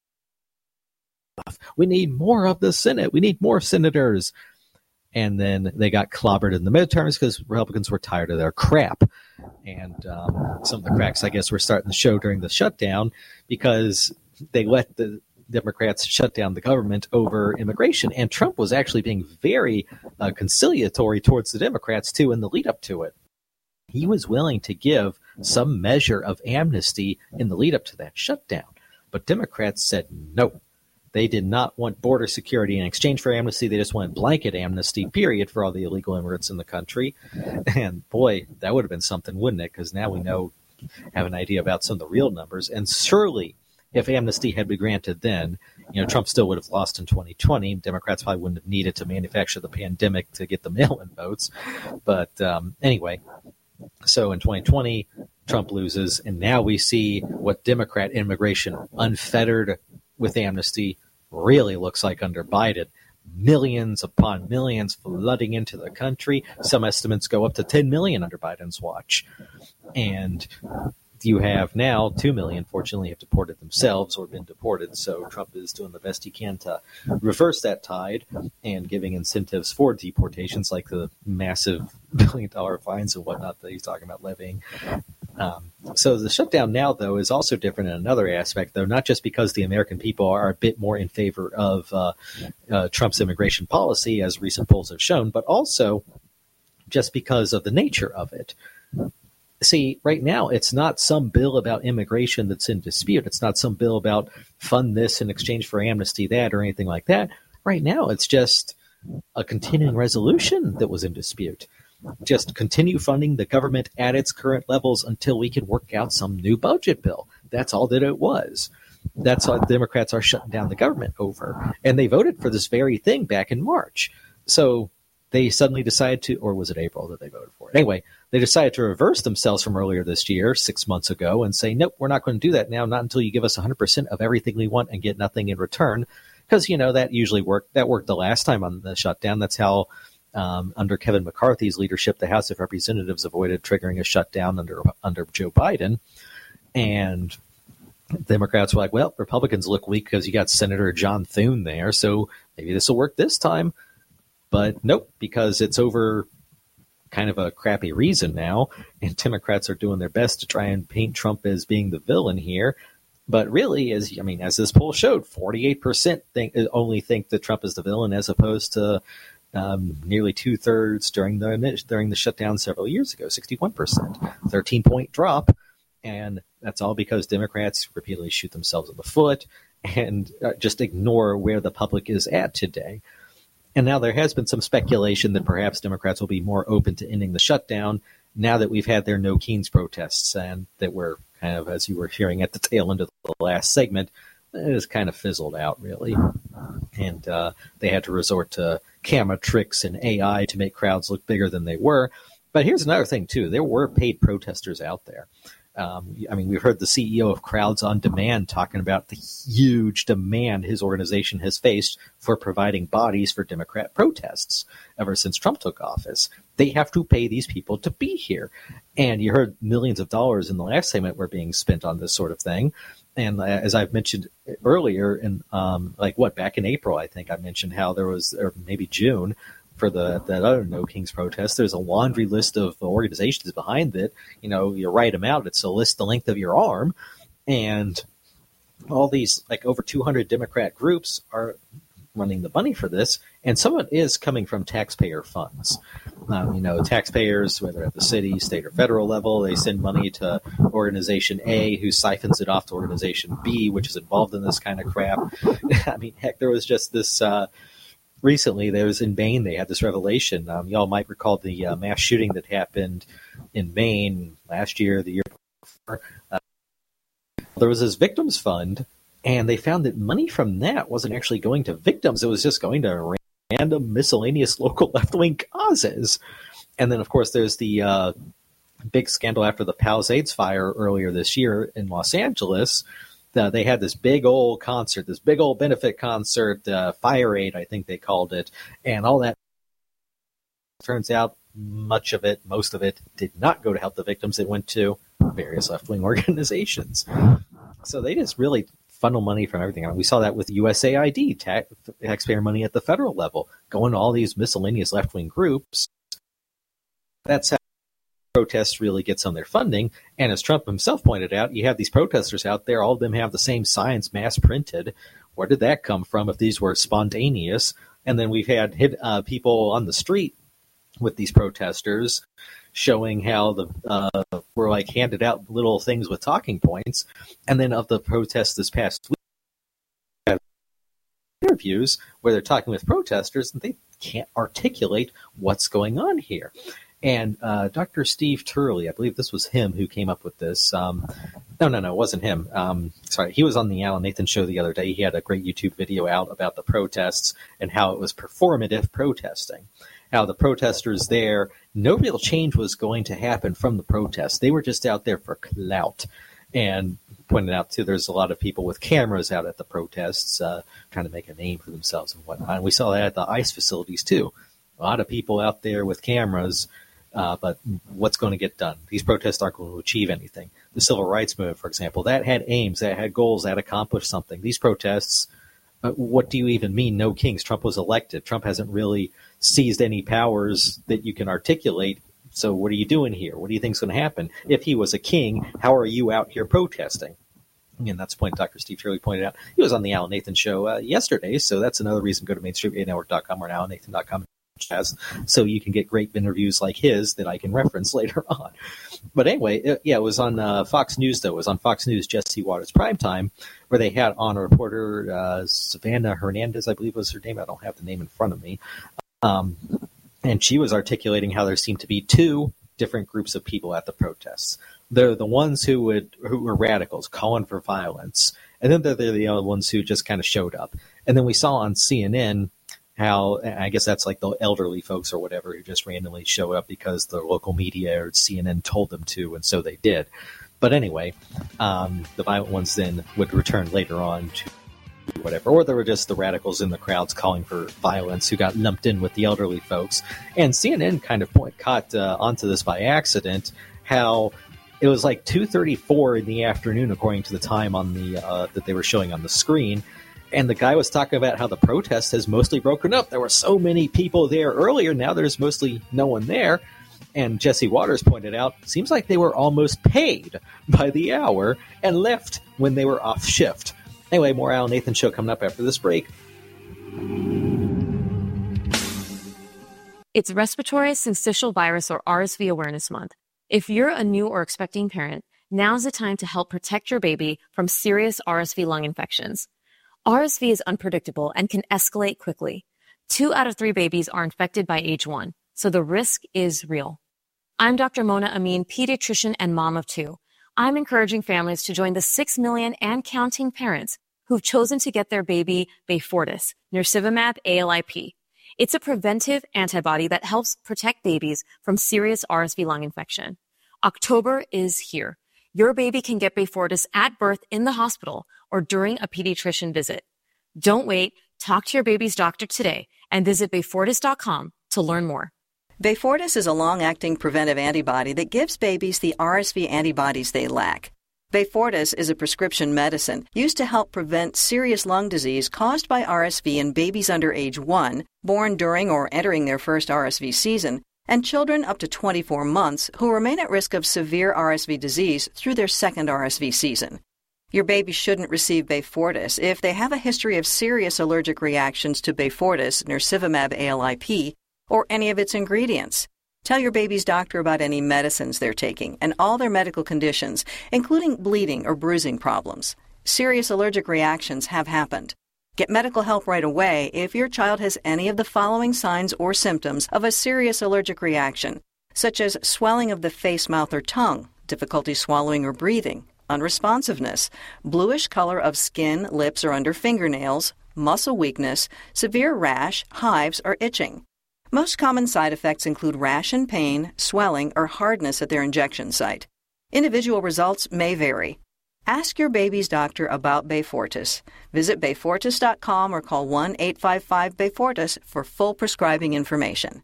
We need more of the Senate. We need more senators. And then they got clobbered in the midterms because Republicans were tired of their crap. And um, some of the cracks, I guess, were starting to show during the shutdown because they let the Democrats shut down the government over immigration. And Trump was actually being very uh, conciliatory towards the Democrats, too, in the lead up to it. He was willing to give some measure of amnesty in the lead up to that shutdown. But Democrats said no. They did not want border security in exchange for amnesty. They just wanted blanket amnesty, period, for all the illegal immigrants in the country. And boy, that would have been something, wouldn't it? Because now we know, have an idea about some of the real numbers. And surely, if amnesty had been granted then, you know, Trump still would have lost in twenty twenty. Democrats probably wouldn't have needed to manufacture the pandemic to get the mail-in votes. But um, anyway, so in twenty twenty, Trump loses, and now we see what Democrat immigration unfettered with amnesty really looks like under Biden. Millions upon millions flooding into the country. Some estimates go up to ten million under Biden's watch. And you have now two million, fortunately, have deported themselves or been deported. So Trump is doing the best he can to reverse that tide and giving incentives for deportations, like the massive billion dollar fines and whatnot that he's talking about levying. Um, so the shutdown now, though, is also different in another aspect, though, not just because the American people are a bit more in favor of uh, uh, Trump's immigration policy, as recent polls have shown, but also just because of the nature of it. See, right now, it's not some bill about immigration that's in dispute. It's not some bill about fund this in exchange for amnesty that or anything like that. Right now, it's just a continuing resolution that was in dispute. Just continue funding the government at its current levels until we can work out some new budget bill. That's all that it was. That's what Democrats are shutting down the government over. And they voted for this very thing back in March. So they suddenly decided to, or was it April that they voted for it? Anyway, they decided to reverse themselves from earlier this year, six months ago, and say, nope, we're not going to do that now, not until you give us one hundred percent of everything we want and get nothing in return. Because, you know, that usually worked. That worked the last time on the shutdown. That's how, um, under Kevin McCarthy's leadership, the House of Representatives avoided triggering a shutdown under under Joe Biden. And Democrats were like, well, Republicans look weak because you got Senator John Thune there, so maybe this will work this time. But nope, because it's over kind of a crappy reason now, and Democrats are doing their best to try and paint Trump as being the villain here. But really, as I mean, as this poll showed, forty-eight percent think, only think that Trump is the villain, as opposed to um, nearly two-thirds during the during the shutdown several years ago, sixty-one percent, thirteen-point drop. And that's all because Democrats repeatedly shoot themselves in the foot and uh, just ignore where the public is at today. And now there has been some speculation that perhaps Democrats will be more open to ending the shutdown now that we've had their No Kings protests, and that we're kind of, as you were hearing at the tail end of the last segment, it has kind of fizzled out, really. And uh, they had to resort to camera tricks and A I to make crowds look bigger than they were. But here's another thing, too. There were paid protesters out there. Um, I mean, we've heard the C E O of Crowds on Demand talking about the huge demand his organization has faced for providing bodies for Democrat protests ever since Trump took office. They have to pay these people to be here. And you heard millions of dollars in the last segment were being spent on this sort of thing. And uh, as I've mentioned earlier, in um, like what, back in April, I think I mentioned how there was, or maybe June, for the that other No Kings protest, there's a laundry list of organizations behind it. You know, you write them out. It's a list the length of your arm. And all these, like over two hundred Democrat groups are running the money for this. And some of it is coming from taxpayer funds. Um, you know, taxpayers, whether at the city, state, or federal level, they send money to Organization A, who siphons it off to Organization B, which is involved in this kind of crap. I mean, heck, there was just this... Uh, Recently, there was in Maine, they had this revelation. Um, y'all might recall the uh, mass shooting that happened in Maine last year, the year before. Uh, there was this victims fund, and they found that money from that wasn't actually going to victims. It was just going to random miscellaneous local left-wing causes. And then, of course, there's the uh, big scandal after the Palisades fire earlier this year in Los Angeles. Uh, they had this big old concert, this big old benefit concert, uh, Fire Aid, I think they called it, and all that. Turns out much of it, most of it, did not go to help the victims. It went to various left-wing organizations. So they just really funnel money from everything. I mean, we saw that with U S A I D, tax, taxpayer money at the federal level, going to all these miscellaneous left-wing groups. That's how protests really get some of their funding. And as Trump himself pointed out, you have these protesters out there, all of them have the same signs mass printed. Where did that come from if these were spontaneous? And then we've had hit, uh, people on the street with these protesters showing how the uh, were like handed out little things with talking points. And then of the protests this past week, interviews where they're talking with protesters and they can't articulate what's going on here. And uh, Doctor Steve Turley, I believe this was him who came up with this. Um, no, no, no, it wasn't him. Um, sorry, he was on the Alan Nathan show the other day. He had a great YouTube video out about the protests and how it was performative protesting. How the protesters there, no real change was going to happen from the protests. They were just out there for clout. And pointed out, too, there's a lot of people with cameras out at the protests uh, trying to make a name for themselves and whatnot. And we saw that at the ICE facilities, too. A lot of people out there with cameras. Uh, but what's going to get done? These protests aren't going to achieve anything. The civil rights movement, for example, that had aims, that had goals, that accomplished something. These protests, uh, what do you even mean, no kings? Trump was elected. Trump hasn't really seized any powers that you can articulate. So what are you doing here? What do you think is going to happen? If he was a king, how are you out here protesting? And that's the point Doctor Steve Turley pointed out. He was on the Alan Nathan show uh, yesterday, so that's another reason to go to mainstream media network dot com or alan nathan dot com. So you can get great interviews like his that I can reference later on. But anyway, it, yeah, it was on uh, Fox News, though. It was on Fox News Jesse Waters Primetime, where they had on a reporter, uh, Savannah Hernandez, I believe was her name. I don't have the name in front of me. Um, and she was articulating how there seemed to be two different groups of people at the protests. They're the ones who would who were radicals, calling for violence. And then they're, they're the other ones who just kind of showed up. And then we saw on C N N how, I guess that's like the elderly folks or whatever who just randomly show up because the local media or C N N told them to, and so they did. But anyway, um, the violent ones then would return later on to whatever. Or there were just the radicals in the crowds calling for violence who got lumped in with the elderly folks. And C N N kind of point, caught uh, onto this by accident, how It was like two thirty-four in the afternoon, according to the time on the uh, that they were showing on the screen. And the guy was talking about how the protest has mostly broken up. There were so many people there earlier. Now there's mostly no one there. And Jesse Waters pointed out, seems like they were almost paid by the hour and left when they were off shift. Anyway, more Al Nathan Show coming up after this break. It's Respiratory Syncytial Virus, or R S V Awareness Month. If you're a new or expecting parent, now's the time to help protect your baby from serious R S V lung infections. R S V is unpredictable and can escalate quickly. Two out of three babies are infected by age one, so the risk is real. I'm Doctor Mona Amin, pediatrician and mom of two. I'm encouraging families to join the six million and counting parents who've chosen to get their baby Beyfortus, nirsevimab A L I P. It's a preventive antibody that helps protect babies from serious R S V lung infection. October is here. Your baby can get Beyfortus at birth in the hospital or during a pediatrician visit. Don't wait. Talk to your baby's doctor today and visit Beyfortus dot com to learn more. Beyfortus is a long-acting preventive antibody that gives babies the R S V antibodies they lack. Beyfortus is a prescription medicine used to help prevent serious lung disease caused by R S V in babies under age one, born during or entering their first R S V season, and children up to twenty-four months who remain at risk of severe R S V disease through their second R S V season. Your baby shouldn't receive Beyfortus if they have a history of serious allergic reactions to Beyfortus, nirsevimab A L I P, or any of its ingredients. Tell your baby's doctor about any medicines they're taking and all their medical conditions, including bleeding or bruising problems. Serious allergic reactions have happened. Get medical help right away if your child has any of the following signs or symptoms of a serious allergic reaction, such as swelling of the face, mouth, or tongue, difficulty swallowing or breathing, unresponsiveness, bluish color of skin, lips, or under fingernails, muscle weakness, severe rash, hives, or itching. Most common side effects include rash and pain, swelling, or hardness at their injection site. Individual results may vary. Ask your baby's doctor about Beyfortus. Visit Beyfortus dot com or call one eight five five Beyfortus for full prescribing information.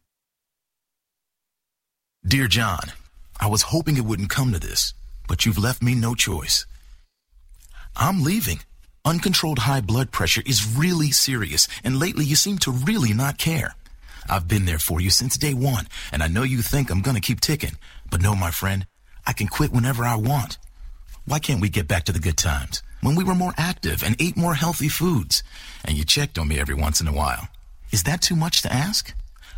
Dear John, I was hoping it wouldn't come to this, but you've left me no choice. I'm leaving. Uncontrolled high blood pressure is really serious, and lately you seem to really not care. I've been there for you since day one, and I know you think I'm going to keep ticking. But no, my friend, I can quit whenever I want. Why can't we get back to the good times, when we were more active and ate more healthy foods, and you checked on me every once in a while? Is that too much to ask?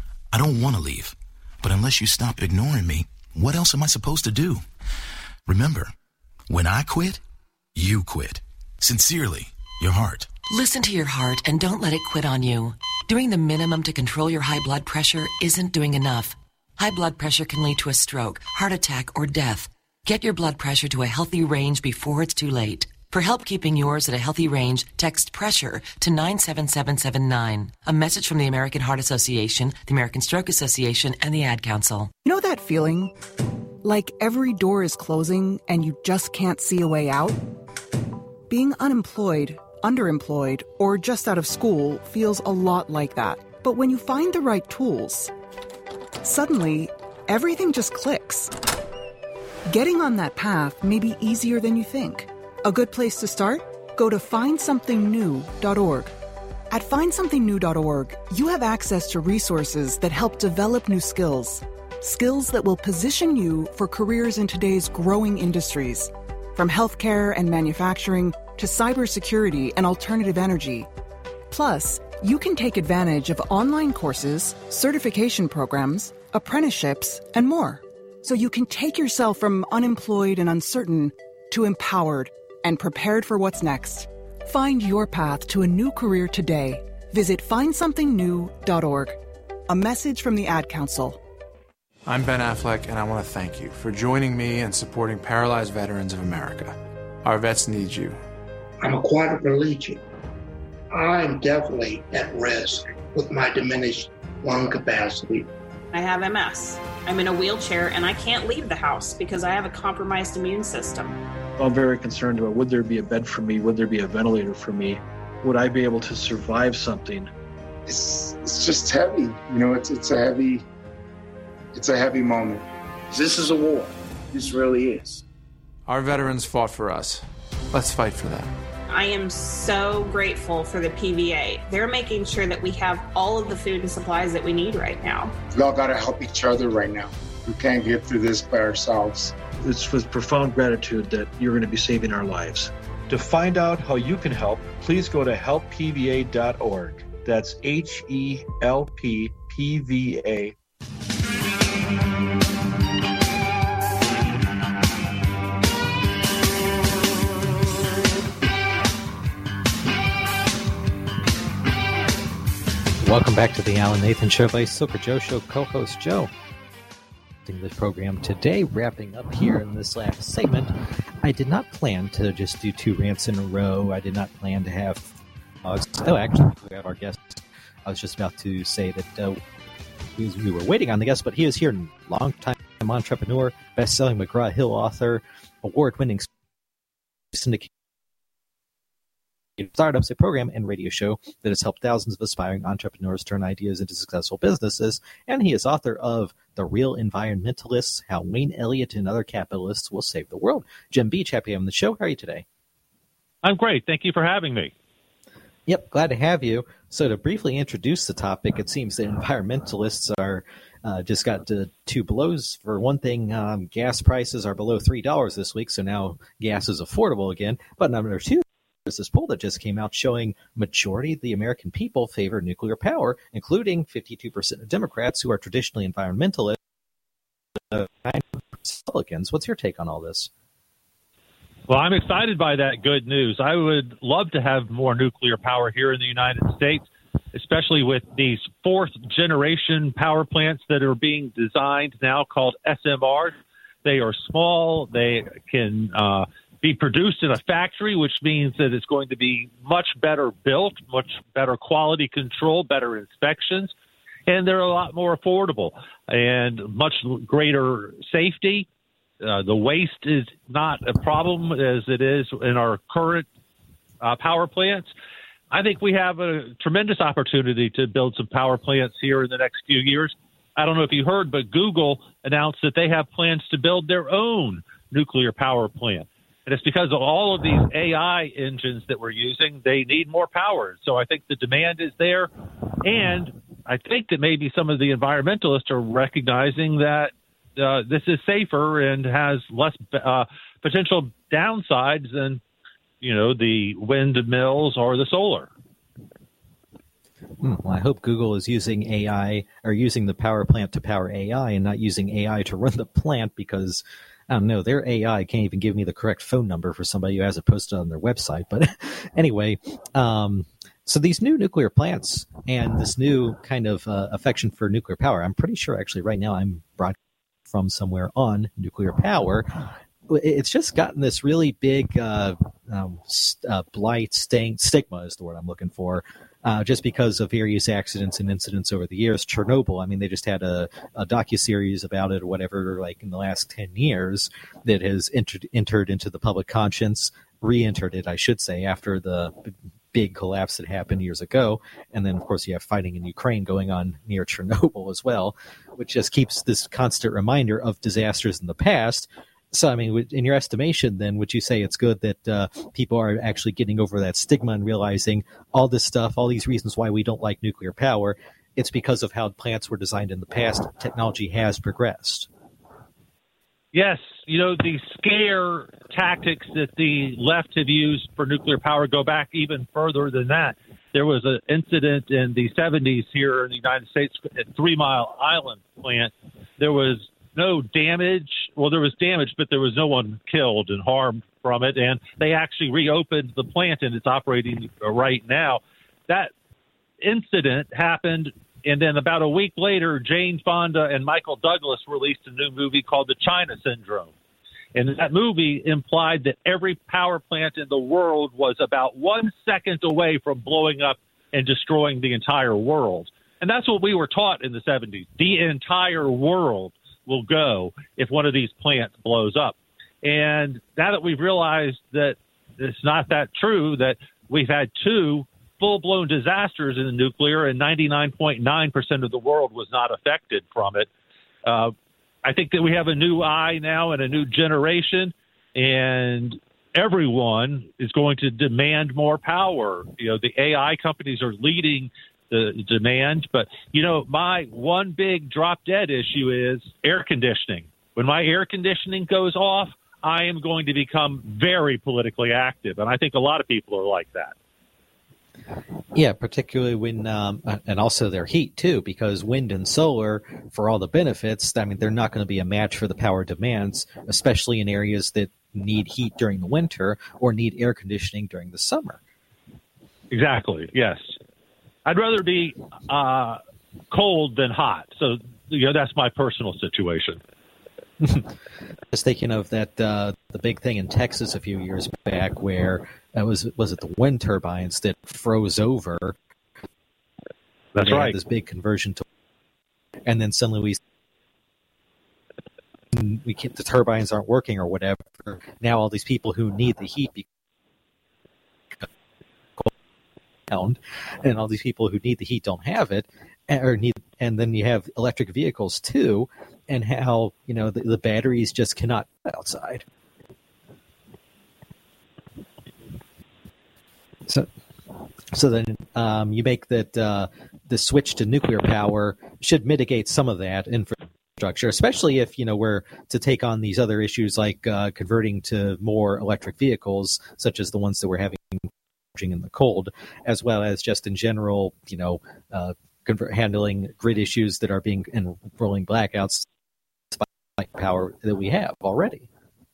I don't want to leave, but unless you stop ignoring me, what else am I supposed to do? Remember, when I quit, you quit. Sincerely, your heart. Listen to your heart and don't let it quit on you. Doing the minimum to control your high blood pressure isn't doing enough. High blood pressure can lead to a stroke, heart attack, or death. Get your blood pressure to a healthy range before it's too late. For help keeping yours at a healthy range, text PRESSURE to nine seven seven seven nine. A message from the American Heart Association, the American Stroke Association, and the Ad Council. You know that feeling? Like every door is closing and you just can't see a way out? Being unemployed, underemployed, or just out of school feels a lot like that. But when you find the right tools, suddenly, everything just clicks. Getting on that path may be easier than you think. A good place to start? Go to find something new dot org. At find something new dot org, you have access to resources that help develop new skills. Skills that will position you for careers in today's growing industries. From healthcare and manufacturing to cybersecurity and alternative energy. Plus, you can take advantage of online courses, certification programs, apprenticeships, and more. So you can take yourself from unemployed and uncertain to empowered and prepared for what's next. Find your path to a new career today. Visit find something new dot org. A message from the Ad Council. I'm Ben Affleck, and I want to thank you for joining me and supporting Paralyzed Veterans of America. Our vets need you. I'm a quadriplegic. I'm definitely at risk with my diminished lung capacity. I have M S. I'm in a wheelchair, and I can't leave the house because I have a compromised immune system. I'm very concerned about, would there be a bed for me? Would there be a ventilator for me? Would I be able to survive something? It's it's just heavy. You know, it's it's a heavy, it's a heavy moment. This is a war. This really is. Our veterans fought for us. Let's fight for them. I am so grateful for the P V A. They're making sure that we have all of the food and supplies that we need right now. We all got to help each other right now. We can't get through this by ourselves. It's with profound gratitude that you're going to be saving our lives. To find out how you can help, please go to help P V A dot org. That's H E L P P V A. Welcome back to the Alan Nathan Show by Silver Joe Show co-host Joe. The program today, wrapping up here in this last segment. I did not plan to just do two rants in a row. I did not plan to have uh, oh actually we have our guest. I was just about to say that uh, we, we were waiting on the guest, but he is here, long-time entrepreneur, best-selling McGraw-Hill author, award-winning syndicated Startups, a program and radio show that has helped thousands of aspiring entrepreneurs turn ideas into successful businesses. And he is author of The Real Environmentalists, How Wayne Elliott and Other Capitalists Will Save the World. Jim Beach, happy on the show. How are you today? I'm great. Thank you for having me. Yep, glad to have you. So to briefly introduce the topic, it seems that environmentalists are uh, just got to two blows. For one thing, um, gas prices are below three dollars this week, so now gas is affordable again. But number two, there's this poll that just came out showing majority of the American people favor nuclear power, including fifty-two percent of Democrats who are traditionally environmentalists, uh, nine percent Republicans. What's your take on all this? Well, I'm excited by that good news. I would love to have more nuclear power here in the United States, especially with these fourth generation power plants that are being designed now called S M Rs. They are small. They can uh, be produced in a factory, which means that it's going to be much better built, much better quality control, better inspections, and they're a lot more affordable and much greater safety. Uh, the waste is not a problem as it is in our current uh, power plants. I think we have a tremendous opportunity to build some power plants here in the next few years. I don't know if you heard, but Google announced that they have plans to build their own nuclear power plant. And it's because of all of these A I engines that we're using, they need more power. So I think the demand is there. And I think that maybe some of the environmentalists are recognizing that uh, this is safer and has less uh, potential downsides than, you know, the windmills or the solar. Hmm, well, I hope Google is using A I or using the power plant to power A I and not using A I to run the plant, because I don't know, their A I can't even give me the correct phone number for somebody who has it posted on their website. But anyway, um, so these new nuclear plants and this new kind of uh, affection for nuclear power, I'm pretty sure actually right now I'm broadcasting from somewhere on nuclear power. It's just gotten this really big uh, um, uh, blight, sting, stigma is the word I'm looking for, uh, just because of various accidents and incidents over the years. Chernobyl, I mean, they just had a, a docuseries about it or whatever, like in the last ten years, that has entered, entered into the public conscience, re-entered it, I should say, after the big collapse that happened years ago. And then, of course, you have fighting in Ukraine going on near Chernobyl as well, which just keeps this constant reminder of disasters in the past. So, I mean, in your estimation, then, would you say it's good that uh, people are actually getting over that stigma and realizing all this stuff, all these reasons why we don't like nuclear power, it's because of how plants were designed in the past? Technology has progressed. Yes. You know, the scare tactics that the left have used for nuclear power go back even further than that. There was an incident in the seventies here in the United States at Three Mile Island plant. There was no damage. Well, there was damage, but there was no one killed and harmed from it. And they actually reopened the plant, and it's operating right now. That incident happened, and then about a week later, Jane Fonda and Michael Douglas released a new movie called The China Syndrome. And that movie implied that every power plant in the world was about one second away from blowing up and destroying the entire world. And that's what we were taught in the seventies. The entire world will go if one of these plants blows up. And now that we've realized that it's not that true, that we've had two full-blown disasters in the nuclear and ninety-nine point nine percent of the world was not affected from it, uh, I think that we have a new eye now and a new generation, and everyone is going to demand more power. You know, the A I companies are leading the demand. But, you know, my one big drop dead issue is air conditioning. When my air conditioning goes off, I am going to become very politically active. And I think a lot of people are like that. Yeah, particularly when, um, and also their heat too, because wind and solar, for all the benefits, I mean, they're not going to be a match for the power demands, especially in areas that need heat during the winter or need air conditioning during the summer. Exactly. Yes. I'd rather be uh, cold than hot. So, you know, that's my personal situation. I was thinking of that uh, the big thing in Texas a few years back where uh, was was it the wind turbines that froze over? That's right. This big conversion to, and then suddenly we we can't, the turbines aren't working or whatever. Now all these people who need the heat because and all these people who need the heat don't have it, or need, and then you have electric vehicles too. And how, you know, the, the batteries just cannot outside. So, so then um, you make that uh, the switch to nuclear power should mitigate some of that infrastructure, especially if, you know, we're to take on these other issues like uh, converting to more electric vehicles, such as the ones that we're having in the cold, as well as just in general, you know, uh, convert, handling grid issues that are being and rolling blackouts. Power that we have already.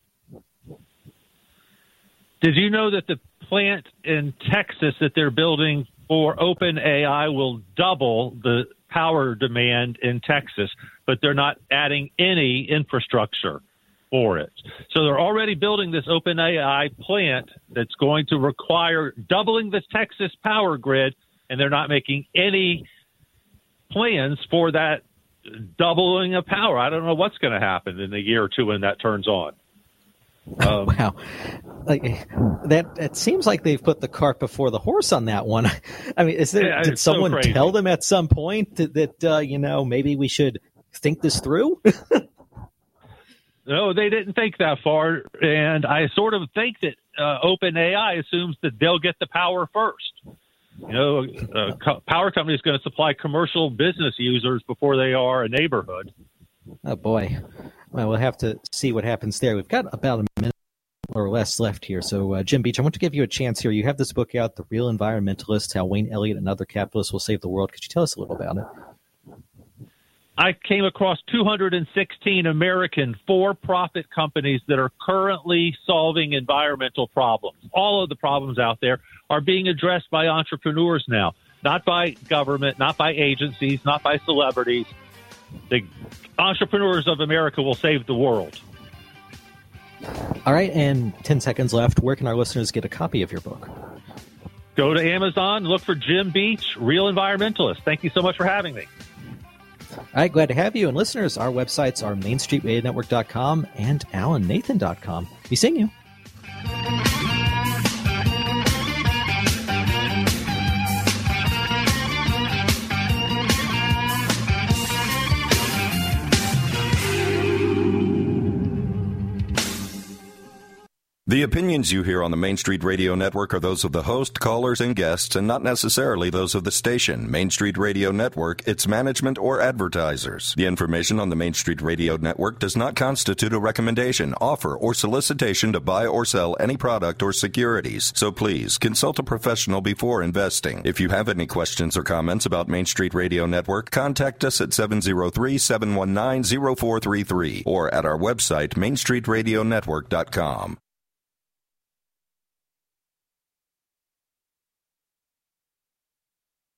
Did you know that the plant in Texas that they're building for OpenAI will double the power demand in Texas, but they're not adding any infrastructure for it. So they're already building this OpenAI plant that's going to require doubling the Texas power grid, and they're not making any plans for that doubling of power. I don't know what's going to happen in a year or two when that turns on. Um, wow, like that. It seems like they've put the cart before the horse on that one. I mean, is there? Yeah, did someone so tell them at some point that, that uh, you know, maybe we should think this through? No, they didn't think that far, and I sort of think that uh, OpenAI assumes that they'll get the power first. You know, a co- power company is going to supply commercial business users before they are a neighborhood. Oh, boy. Well, we'll have to see what happens there. We've got about a minute or less left here. So, uh, Jim Beach, I want to give you a chance here. You have this book out, The Real Environmentalist, How Wayne Elliott and Other Capitalists Will Save the World. Could you tell us a little about it? I came across two hundred sixteen American for-profit companies that are currently solving environmental problems. All of the problems out there are being addressed by entrepreneurs now, not by government, not by agencies, not by celebrities. The entrepreneurs of America will save the world. All right, and ten seconds left. Where can our listeners get a copy of your book? Go to Amazon, look for Jim Beach, Real Environmentalist. Thank you so much for having me. All right, glad to have you. And listeners, our websites are main street radio network dot com and alan nathan dot com. Be seeing you. The opinions you hear on the Main Street Radio Network are those of the host, callers, and guests, and not necessarily those of the station, Main Street Radio Network, its management, or advertisers. The information on the Main Street Radio Network does not constitute a recommendation, offer, or solicitation to buy or sell any product or securities. So please, consult a professional before investing. If you have any questions or comments about Main Street Radio Network, contact us at seven oh three, seven one nine, oh four three three or at our website, main street radio network dot com.